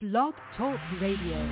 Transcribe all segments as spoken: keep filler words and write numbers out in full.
Blog Talk Radio.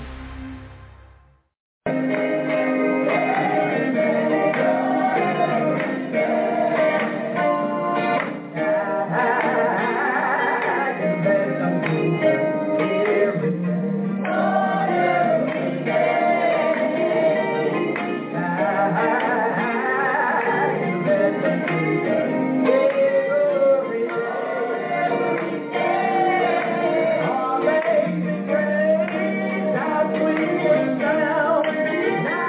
Now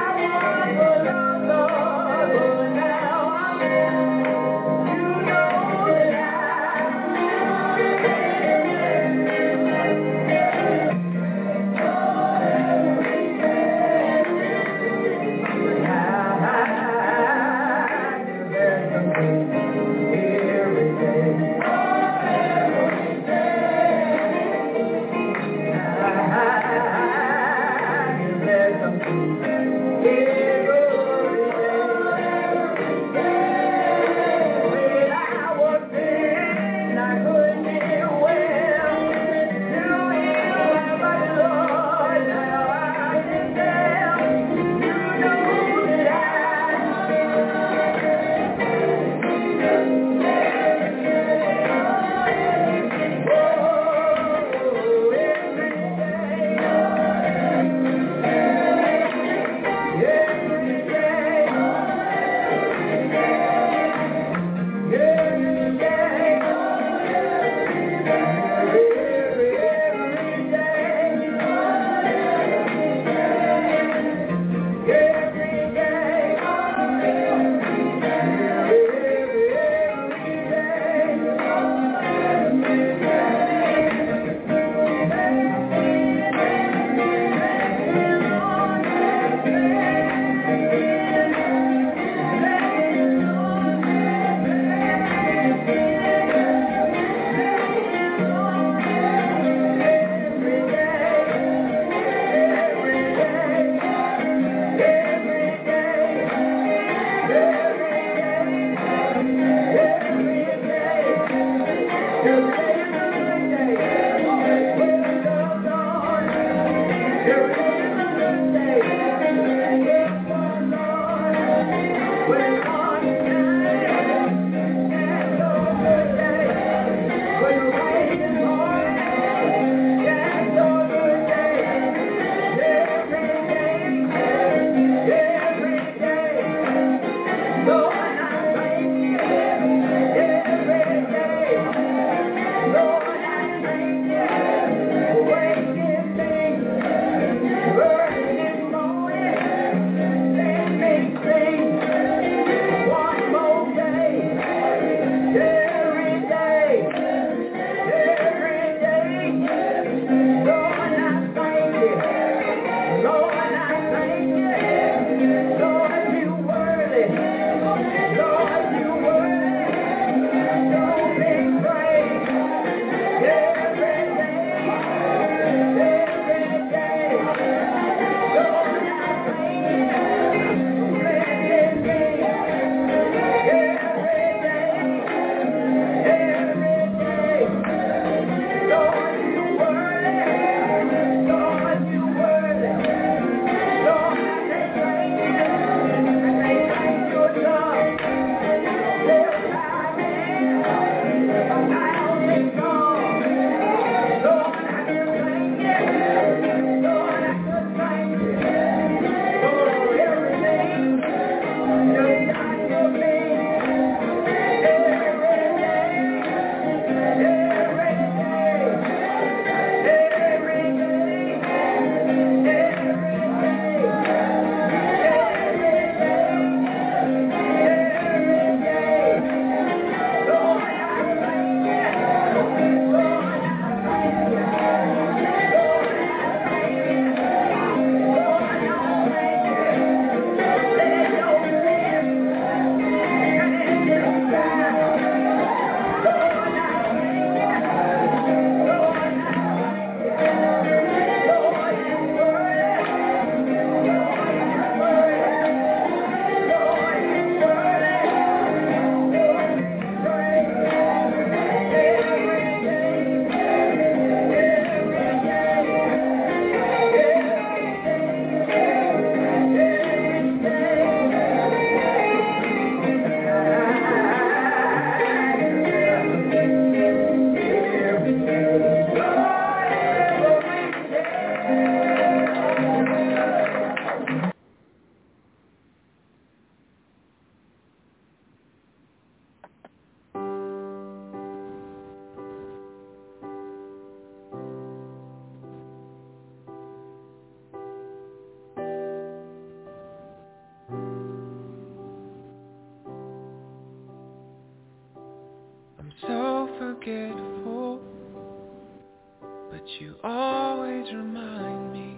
you always remind me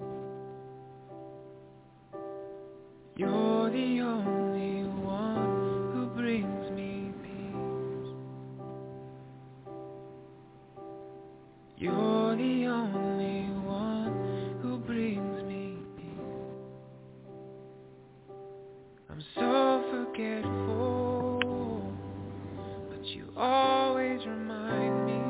you're the only one who brings me peace. You're the only one who brings me peace. I'm so forgetful, but you always remind me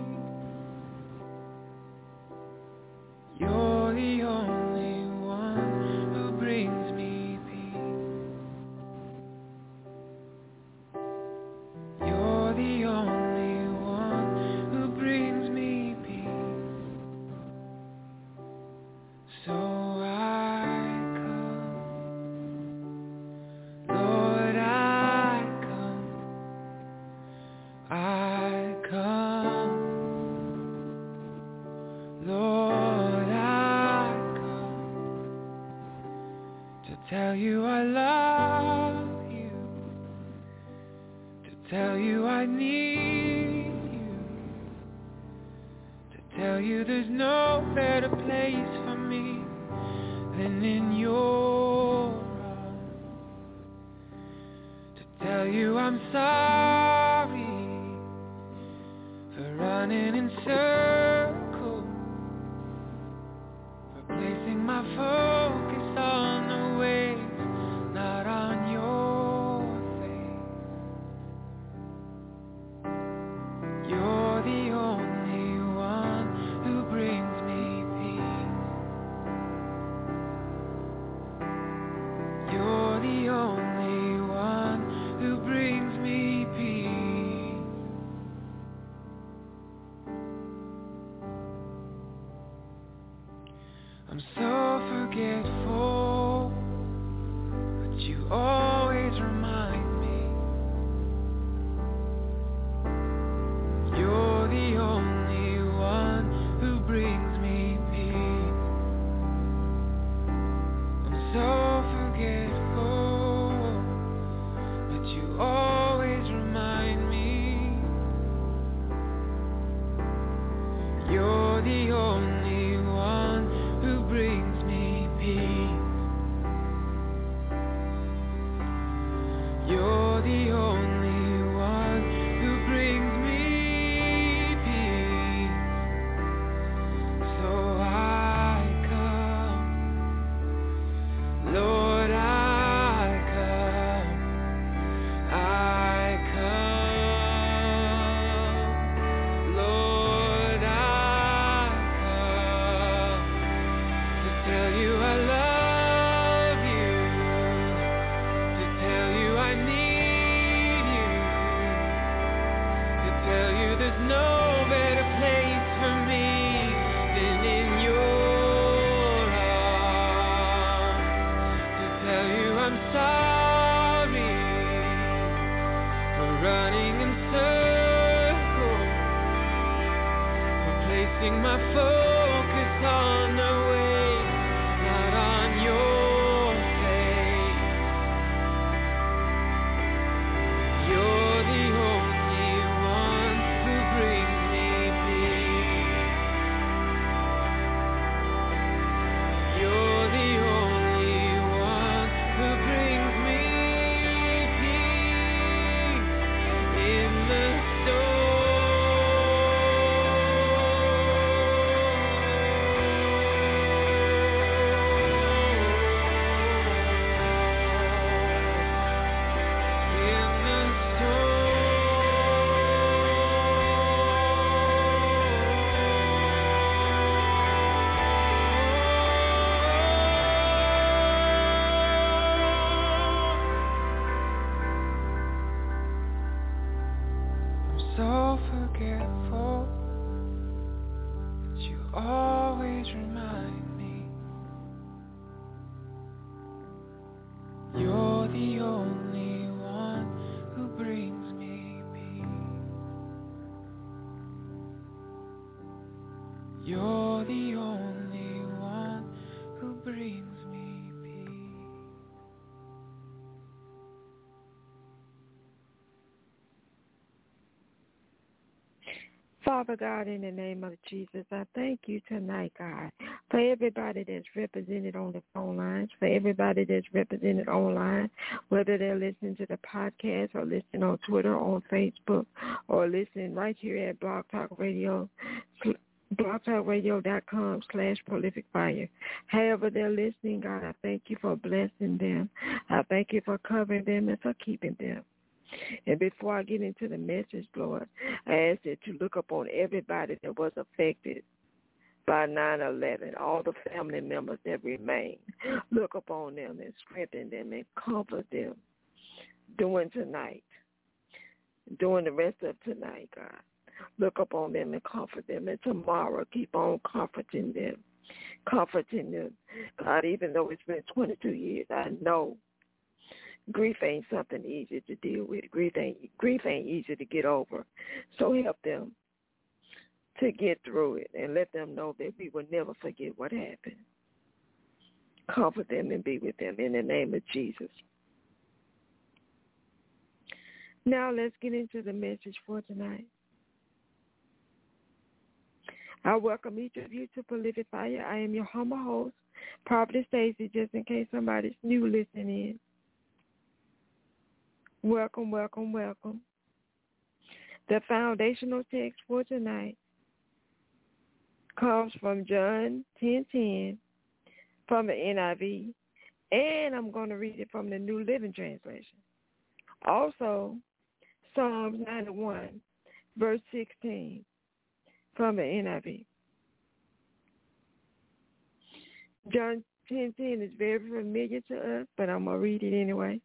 you're the only one who brings me peace. You're the only one who brings me peace. So I come, Lord, I come, I come, Lord, I come to tell you I love you, to tell you I need you, to tell you there's no better place for me than in your arms, to tell you I'm sorry for running in circles, for placing my focus on the ways, not on your face. You're the only one who brings me peace. You're the only one who brings me peace. I'm so forgetful, but you always remind me you're the only one who brings me peace. I'm so forgetful, but you always remind me you're the only one who brings me peace. You're the only one who brings me peace. So I come, Lord, I come, I come, Lord, I come to tell you I love you, to tell you I need you, to tell you there's no better place for me than in your arms, to tell you I'm sorry for running in circles, for placing my focus on the way, not on your face. You're the only one who brings me peace. You're the only one who brings me peace in the I'm so forgetful, but you always remind me you're the only one who brings me peace. You're the only one who brings me peace. Father God, in the name of Jesus, I thank you tonight, God, for everybody that's represented on the phone lines, for everybody that's represented online, whether they're listening to the podcast or listening on Twitter, on Facebook, or listening right here at Blog Talk Radio, blogtalkradio.com slash prolific fire. However they're listening, God, I thank you for blessing them. I thank you for covering them and for keeping them. And before I get into the message, Lord, I ask that you look upon everybody that was affected by nine eleven, all the family members that remain. Look upon them and strengthen them and comfort them during tonight, during the rest of tonight, God. Look upon them and comfort them. And tomorrow, keep on comforting them, comforting them. God, even though it's been twenty-two years, I know grief ain't something easy to deal with. Grief ain't grief ain't easy to get over. So help them to get through it and let them know that we will never forget what happened. Comfort them and be with them in the name of Jesus. Now let's get into the message for tonight. I welcome each of you to Prolific Fire. I am your humble host, Prophetess Stacy, just in case somebody's new listening in. Welcome, welcome, welcome. The foundational text for tonight comes from John ten ten from the N I V, and I'm going to read it from the New Living Translation. Also, Psalms ninety-one, verse sixteen from the N I V. John ten ten is very familiar to us, but I'm going to read it anyway.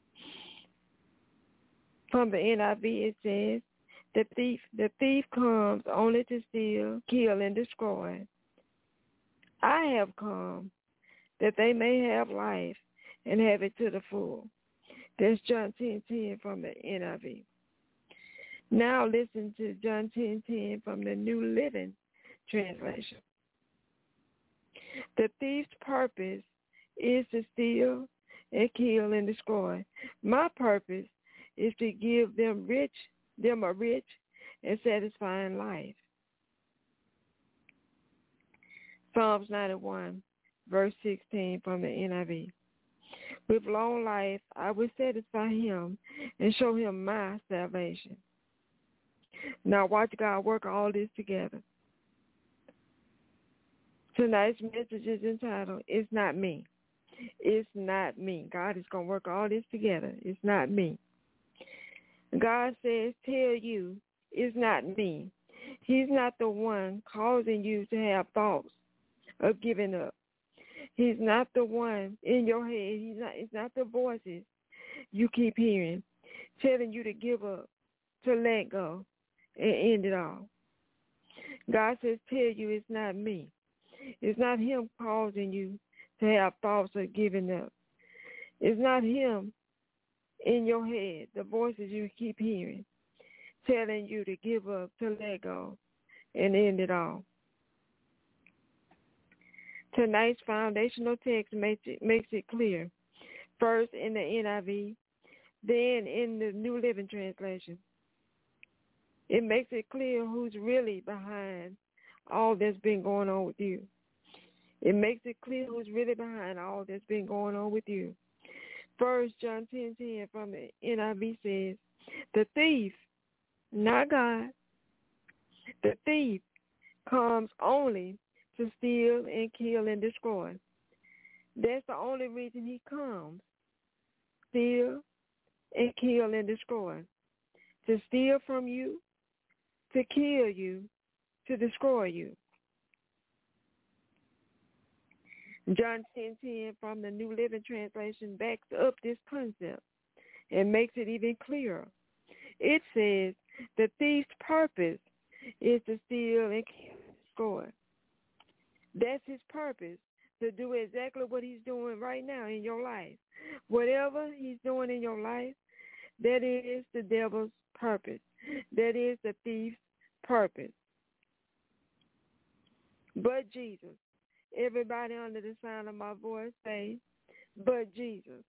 From the N I V, it says, the thief, the thief comes only to steal, kill, and destroy. I have come that they may have life and have it to the full. That's John ten ten from the N I V. Now listen to John ten ten from the New Living Translation. The thief's purpose is to steal and kill and destroy. My purpose is to give them rich, them a rich and satisfying life. Psalms ninety-one, verse sixteen from the N I V. With long life I will satisfy him and show him my salvation. Now watch God work all this together. Tonight's message is entitled, It's Not Me. It's not me. God is going to work all this together. It's not me. God says, tell you, it's not me. He's not the one causing you to have thoughts of giving up. He's not the one in your head. He's not. It's not the voices you keep hearing telling you to give up, to let go, and end it all. God says, tell you it's not me. It's not him causing you to have thoughts of giving up. It's not him in your head, the voices you keep hearing, telling you to give up, to let go, and end it all. Tonight's foundational text makes it, makes it clear. First in the N I V, then in the New Living Translation. It makes it clear who's really behind all that's been going on with you. It makes it clear who's really behind all that's been going on with you. First, John ten ten from the N I V says, the thief, not God, the thief comes only to steal and kill and destroy. That's the only reason he comes, steal and kill and destroy. To steal from you, to kill you, to destroy you. John ten ten from the New Living Translation backs up this concept and makes it even clearer. It says the thief's purpose is to steal and kill and destroy. That's his purpose, to do exactly what he's doing right now in your life. Whatever he's doing in your life, that is the devil's purpose. That is the thief's purpose. But Jesus. Everybody under the sound of my voice say, but Jesus.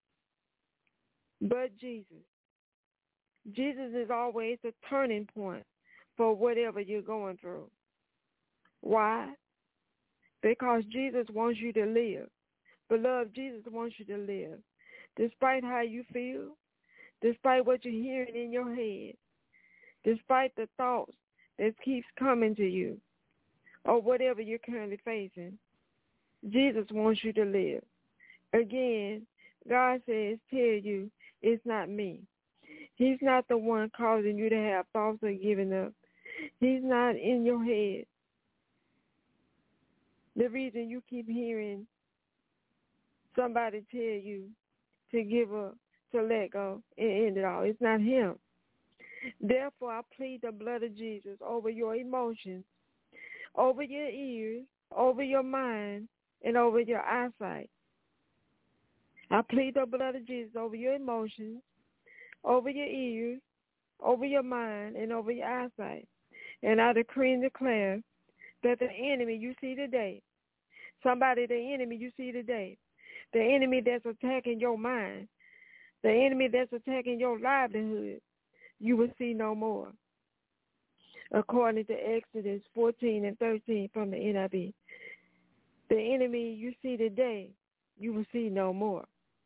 But Jesus. Jesus is always the turning point for whatever you're going through. Why? Because Jesus wants you to live. Beloved, Jesus wants you to live. Despite how you feel, despite what you're hearing in your head, despite the thoughts that keeps coming to you, or whatever you're currently facing, Jesus wants you to live. Again, God says, tell you, it's not me. He's not the one causing you to have thoughts of giving up. He's not in your head. The reason you keep hearing somebody tell you to give up, to let go, and end it all, it's not him. Therefore, I plead the blood of Jesus over your emotions, over your ears, over your mind, and over your eyesight. I plead the blood of Jesus over your emotions, over your ears, over your mind, and over your eyesight. And I decree and declare that the enemy you see today, somebody, the enemy you see today, the enemy that's attacking your mind, the enemy that's attacking your livelihood, you will see no more. According to Exodus fourteen and thirteen from the N I V. The enemy you see today, you will see no more.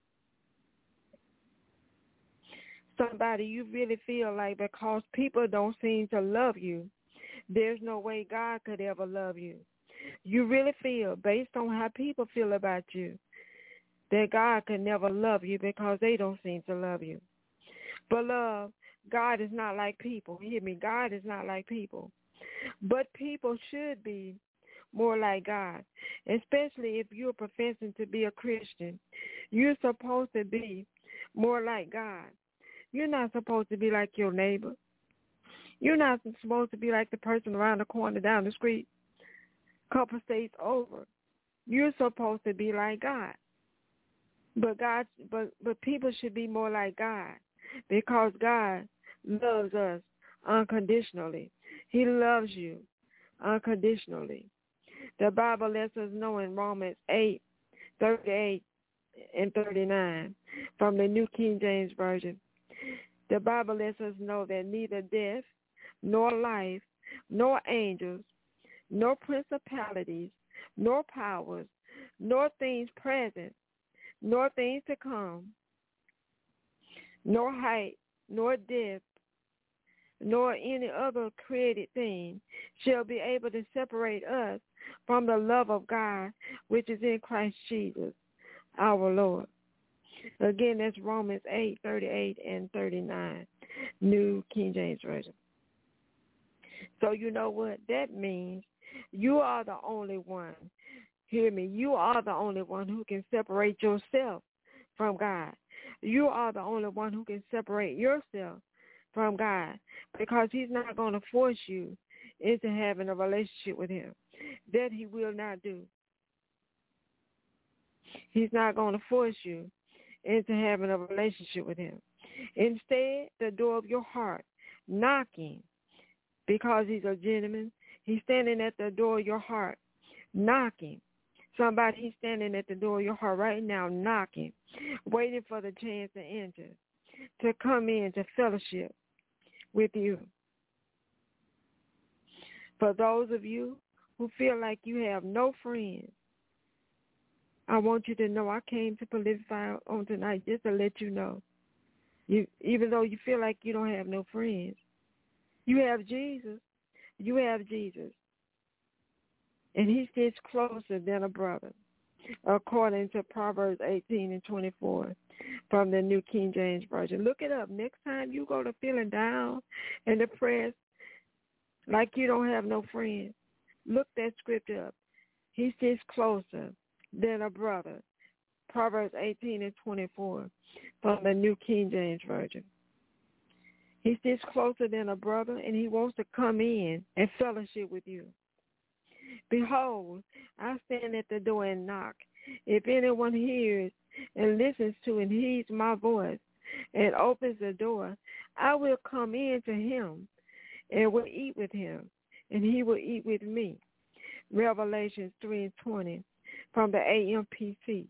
Somebody you really feel like because people don't seem to love you, there's no way God could ever love you. You really feel, based on how people feel about you, that God could never love you because they don't seem to love you. Beloved, God is not like people. Hear me, God is not like people. But people should be more like God, especially if you're professing to be a Christian. You're supposed to be more like God. You're not supposed to be like your neighbor. You're not supposed to be like the person around the corner down the street, a couple states over. You're supposed to be like God. But God, but but people should be more like God, because God loves us unconditionally. He loves you unconditionally. The Bible lets us know in Romans eight, thirty-eight and thirty-nine from the New King James Version. The Bible lets us know that neither death, nor life, nor angels, nor principalities, nor powers, nor things present, nor things to come, nor height, nor depth, nor any other created thing shall be able to separate us from the love of God, which is in Christ Jesus, our Lord. Again, that's Romans eight, thirty-eight and thirty-nine, New King James Version. So you know what? That means you are the only one. Hear me. You are the only one who can separate yourself from God. You are the only one who can separate yourself from God, because he's not going to force you into having a relationship with him. That he will not do. He's not going to force you into having a relationship with him. Instead, the door of your heart, knocking, because he's a gentleman, he's standing at the door of your heart, knocking. Somebody, he's standing at the door of your heart right now, knocking, waiting for the chance to enter, to come in, to fellowship with you. For those of you who feel like you have no friends, I want you to know I came to Prolifify on tonight just to let you know. You, even though you feel like you don't have no friends, you have Jesus. You have Jesus. And he sits closer than a brother, according to Proverbs eighteen and twenty-four from the New King James Version. Look it up. Next time you go to feeling down and depressed, like you don't have no friends, look that scripture up. He sits closer than a brother, Proverbs eighteen and twenty-four from the New King James Version. He sits closer than a brother, and he wants to come in and fellowship with you. Behold, I stand at the door and knock. If anyone hears and listens to and heeds my voice and opens the door, I will come in to him and will eat with him, and he will eat with me. Revelation three and twenty from the A M P C.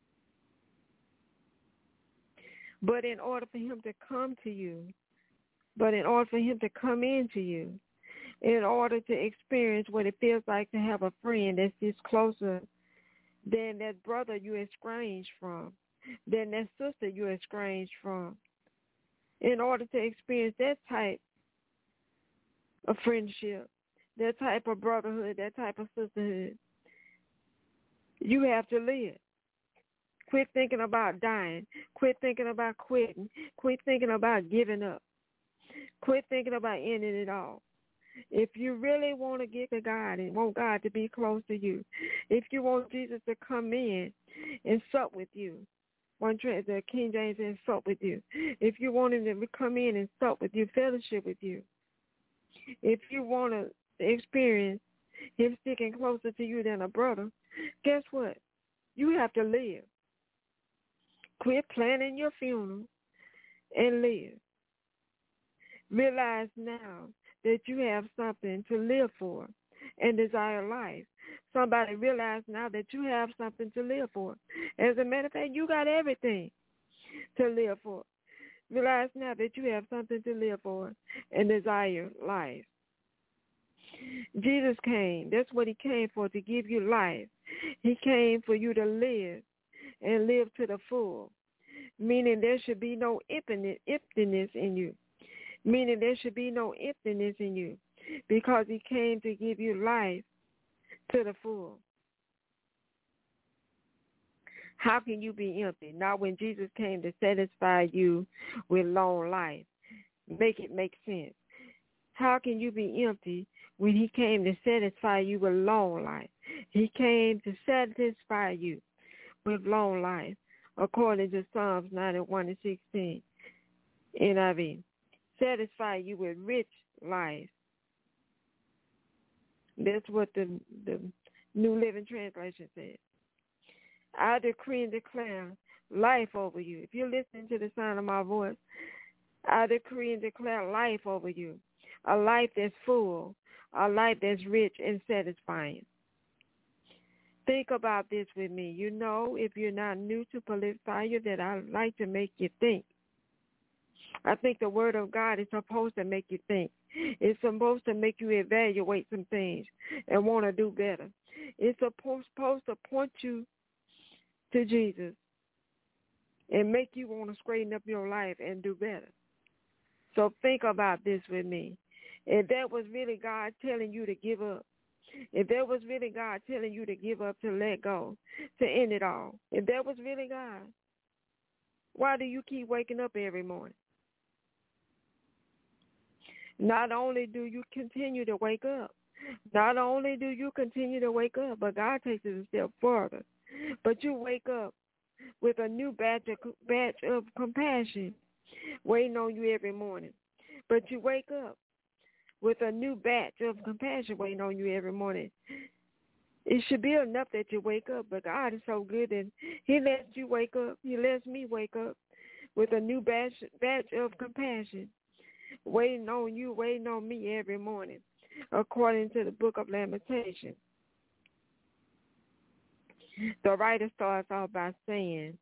But in order for him to come to you, But in order for him to come into you, in order to experience what it feels like to have a friend that's just closer than that brother you estranged from, than that sister you estranged from, in order to experience that type of friendship, that type of brotherhood, that type of sisterhood, you have to live. Quit thinking about dying. Quit thinking about quitting. Quit thinking about giving up. Quit thinking about ending it all. If you really want to get to God and want God to be close to you, if you want Jesus to come in and sup with you, one trans, the King James says sup with you. If you want him to come in and sup with you, fellowship with you, if you want to experience him sticking closer to you than a brother, guess what? You have to live. Quit planning your funeral and live. Realize now that you have something to live for and desire life. Somebody realize now that you have something to live for. As a matter of fact, you got everything to live for. Realize now that you have something to live for and desire life. Jesus came. That's what he came for, to give you life. He came for you to live and live to the full, meaning there should be no emptiness in you, meaning there should be no emptiness in you, because he came to give you life to the full. How can you be empty? Not when Jesus came to satisfy you with long life. Make it make sense. How can you be empty when he came to satisfy you with long life? He came to satisfy you with long life, according to Psalms ninety-one and sixteen, N I V. Satisfy you with rich life. That's what the, the New Living Translation says. I decree and declare life over you. If you're listening to the sound of my voice, I decree and declare life over you. A life that's full, a life that's rich and satisfying. Think about this with me. You know, if you're not new to Prolific Fire, that I like to make you think. I think the Word of God is supposed to make you think. It's supposed to make you evaluate some things and want to do better. It's supposed to point you to Jesus and make you want to straighten up your life and do better. So think about this with me. If that was really God telling you to give up, if that was really God telling you to give up, to let go, to end it all, if that was really God, why do you keep waking up every morning? Not only do you continue to wake up, not only do you continue to wake up, but God takes it a step further. But you wake up with a new batch of, batch of compassion waiting on you every morning. But you wake up with a new batch of compassion waiting on you every morning. It should be enough that you wake up, but God is so good that he lets you wake up. He lets me wake up with a new batch, batch of compassion waiting on you, waiting on me every morning, according to the book of Lamentations. The writer starts off by saying,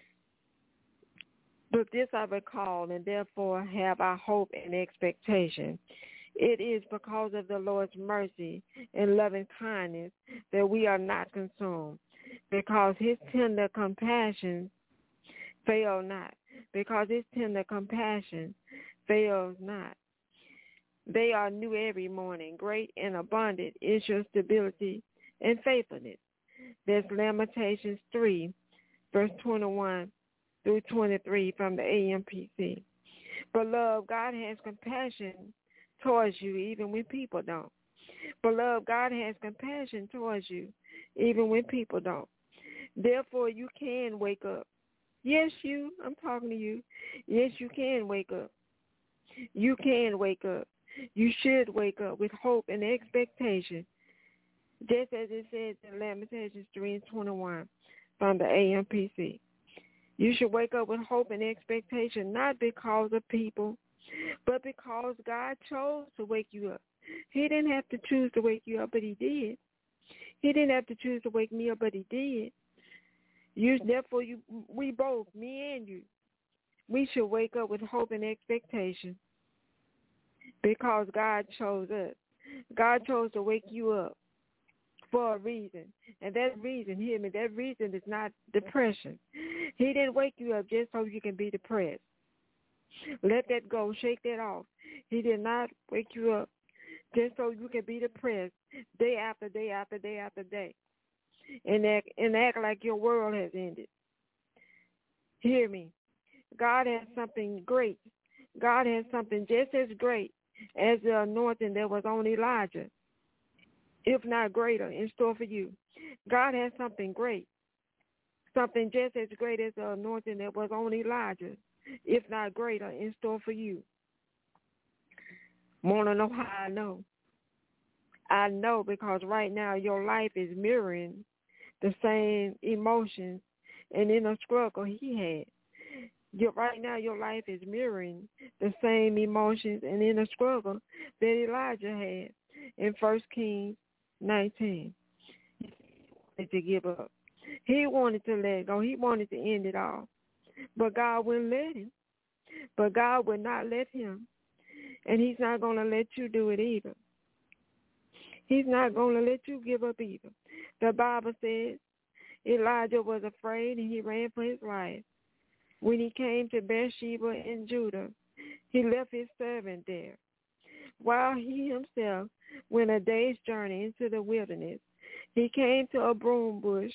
but this I recall, and therefore have I hope and expectation. It is because of the Lord's mercy and loving kindness that we are not consumed, because his tender compassion fail not, because his tender compassion fails not. They are new every morning. Great and abundant is your stability and faithfulness. That's Lamentations three, verse twenty-one through twenty-three from the A M P C. Beloved, God has compassion towards you even when people don't. Beloved, God has compassion towards you even when people don't. Therefore, you can wake up. Yes, you. I'm talking to you. Yes, you can wake up. You can wake up. You should wake up with hope and expectation, just as it says in Lamentations three and twenty-one from the A M P C. You should wake up with hope and expectation, not because of people, but because God chose to wake you up. He didn't have to choose to wake you up, but he did. He didn't have to choose to wake me up, but he did. You, therefore, you, we both, me and you, we should wake up with hope and expectation. because God chose us. God chose to wake you up for a reason. And that reason, hear me, that reason is not depression. He didn't wake you up just so you can be depressed. Let that go. Shake that off. He did not wake you up just so you can be depressed day after day after day after day and act, and act like your world has ended. Hear me. God has something great. God has something just as great as the anointing that was on Elijah, if not greater, in store for you. God has something great, something just as great as the anointing that was on Elijah, if not greater, in store for you. Want to know how I know? I know because right now your life is mirroring the same emotions and inner struggle he had. Your, right now your life is mirroring the same emotions and inner struggle that Elijah had in First Kings nineteen. He wanted to give up. He wanted to let go. He wanted to end it all. But God wouldn't let him. But God would not let him. And he's not going to let you do it either. He's not going to let you give up either. The Bible says Elijah was afraid and he ran for his life. When he came to Beersheba in Judah, he left his servant there, while he himself went a day's journey into the wilderness. He came to a broom bush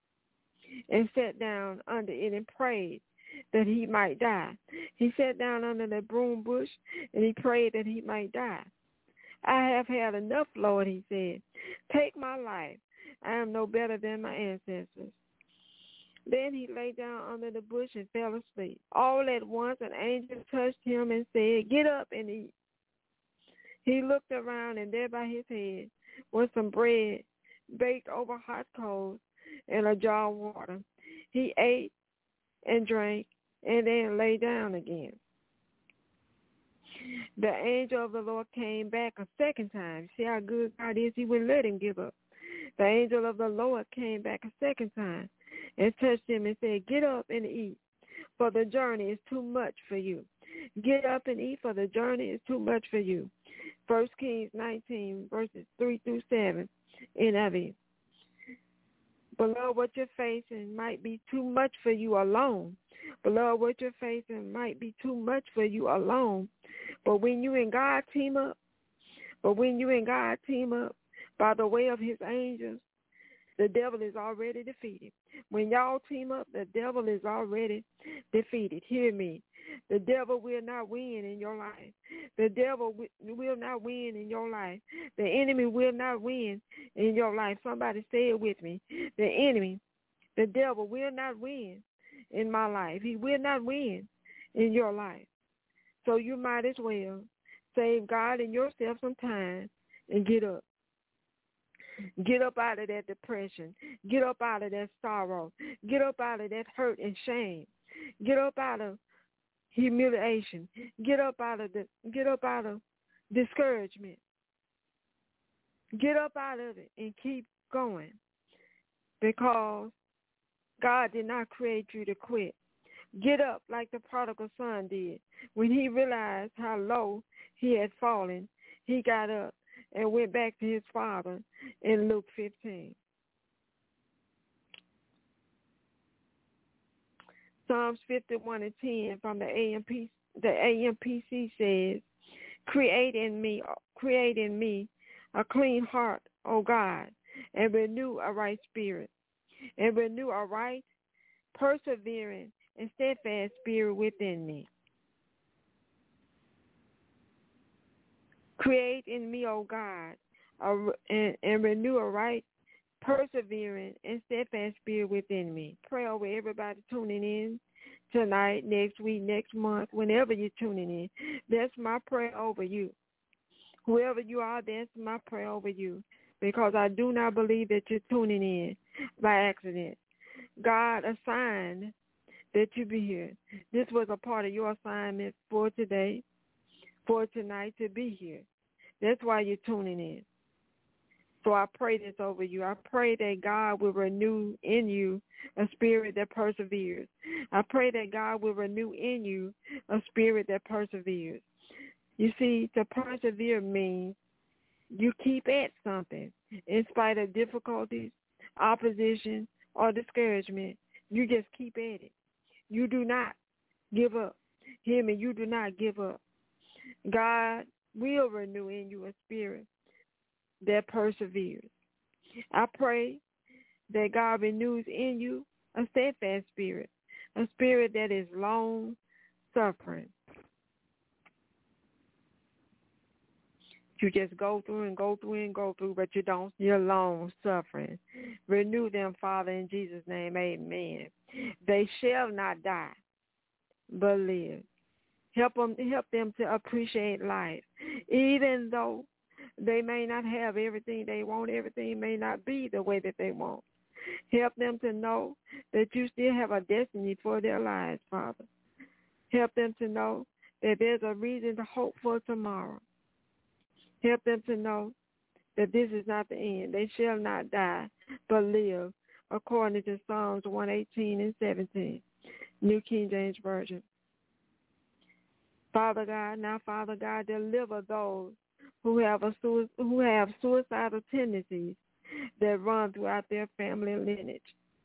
and sat down under it and prayed that he might die. He sat down under the broom bush and he prayed that he might die. I have had enough, Lord, he said. Take my life. I am no better than my ancestors. Then he lay down under the bush and fell asleep. All at once an angel touched him and said, "Get up and eat." He looked around, and there by his head was some bread baked over hot coals and a jar of water. He ate and drank and then lay down again. The angel of the Lord came back a second time. See how good God is? He wouldn't let him give up. The angel of the Lord came back a second time and touched him and said, "Get up and eat, for the journey is too much for you. Get up and eat, for the journey is too much for you." First Kings nineteen, verses three through seven, N I V. Beloved, what you're facing might be too much for you alone. Beloved, what you're facing might be too much for you alone. But when you and God team up, but when you and God team up by the way of his angels, the devil is already defeated. When y'all team up, the devil is already defeated. Hear me. The devil will not win in your life. The devil will not win in your life. The enemy will not win in your life. Somebody say it with me. The enemy, the devil will not win in my life. He will not win in your life. So you might as well save God and yourself some time and get up. Get up out of that depression. Get up out of that sorrow. Get up out of that hurt and shame. Get up out of humiliation. Get up out of the get up out of discouragement. Get up out of it and keep going. Because God did not create you to quit. Get up like the prodigal son did. When he realized how low he had fallen, he got up and went back to his father in Luke fifteen. Psalms fifty-one and ten from the A M P, the A M P C says, "Create in me, create in me a clean heart, O God, and renew a right spirit, and renew a right, persevering, and steadfast spirit within me." Create in me, O God, a, and, and renew a right, persevering, and steadfast spirit within me. Pray over everybody tuning in tonight, next week, next month, whenever you're tuning in. That's my prayer over you. Whoever you are, that's my prayer over you, because I do not believe that you're tuning in by accident. God assigned that you be here. This was a part of your assignment for today, for tonight, to be here. That's why you're tuning in. So I pray this over you. I pray that God will renew in you a spirit that perseveres. I pray that God will renew in you a spirit that perseveres. You see, to persevere means you keep at something in spite of difficulties, opposition, or discouragement. You just keep at it. You do not give up. Hear me, you do not give up. God will renew in you a spirit that perseveres. I pray that God renews in you a steadfast spirit, a spirit that is long suffering. You just go through and go through and go through, but you don't. You're long suffering. Renew them, Father, in Jesus' name. Amen. They shall not die, but live. Help them, help them to appreciate life, even though they may not have everything they want. Everything may not be the way that they want. Help them to know that you still have a destiny for their lives, Father. Help them to know that there's a reason to hope for tomorrow. Help them to know that this is not the end. They shall not die, but live, according to Psalms one eighteen and seventeen, New King James Version. Father God, now Father God, deliver those who have a who have suicidal tendencies that run throughout their family lineage.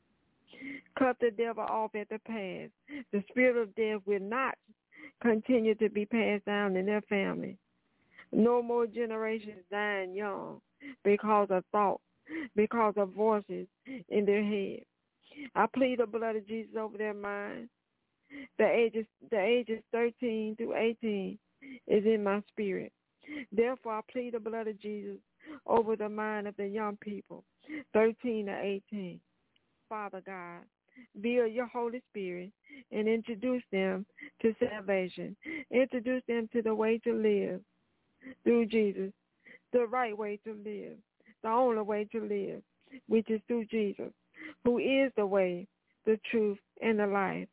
Cut the devil off at the pass. The spirit of death will not continue to be passed down in their family. No more generations dying young because of thoughts, because of voices in their head. I plead the blood of Jesus over their minds. The ages, the ages thirteen through eighteen is in my spirit. Therefore, I plead the blood of Jesus over the mind of the young people, thirteen to eighteen. Father God, build your Holy Spirit and introduce them to salvation. Introduce them to the way to live through Jesus, the right way to live, the only way to live, which is through Jesus, who is the way, the truth, and the life.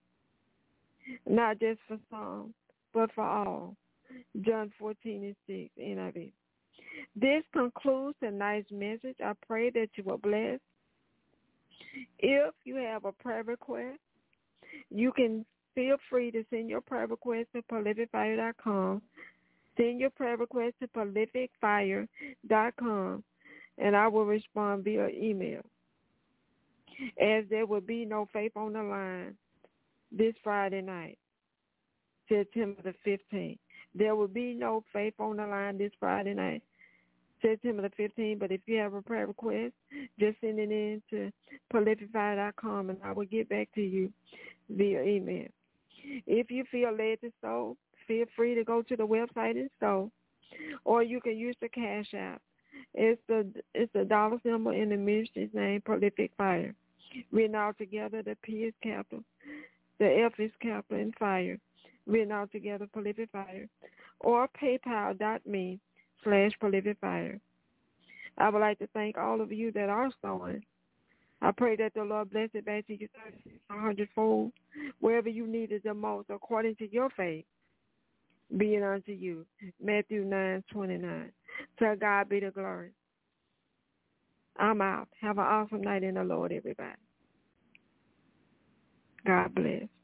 Not just for some, but for all. John fourteen and six, N I V. This concludes tonight's message. I pray that you will bless. If you have a prayer request, you can feel free to send your prayer request to prolific fire dot com. Send your prayer request to prolific fire dot com, and I will respond via email. As there will be no Faith on the Line this Friday night, September the fifteenth. There will be no Faith on the Line this Friday night, September the fifteenth. But if you have a prayer request, just send it in to prolific fire dot com, and I will get back to you via email. If you feel led to sow, feel free to go to the website and sow, or you can use the Cash App. It's the it's the dollar symbol in the ministry's name, Prolific Fire. Written all together, the P is capital, the F is capital, and Fire. Written all together, Prolific Fire. Or paypal.me slash Prolific Fire. I would like to thank all of you that are sowing. I pray that the Lord bless it back to you thirty-six hundred fold, wherever you need it the most, according to your faith. Be it unto you. Matthew nine twenty-nine. To God be the glory. I'm out. Have an awesome night in the Lord, everybody. God bless.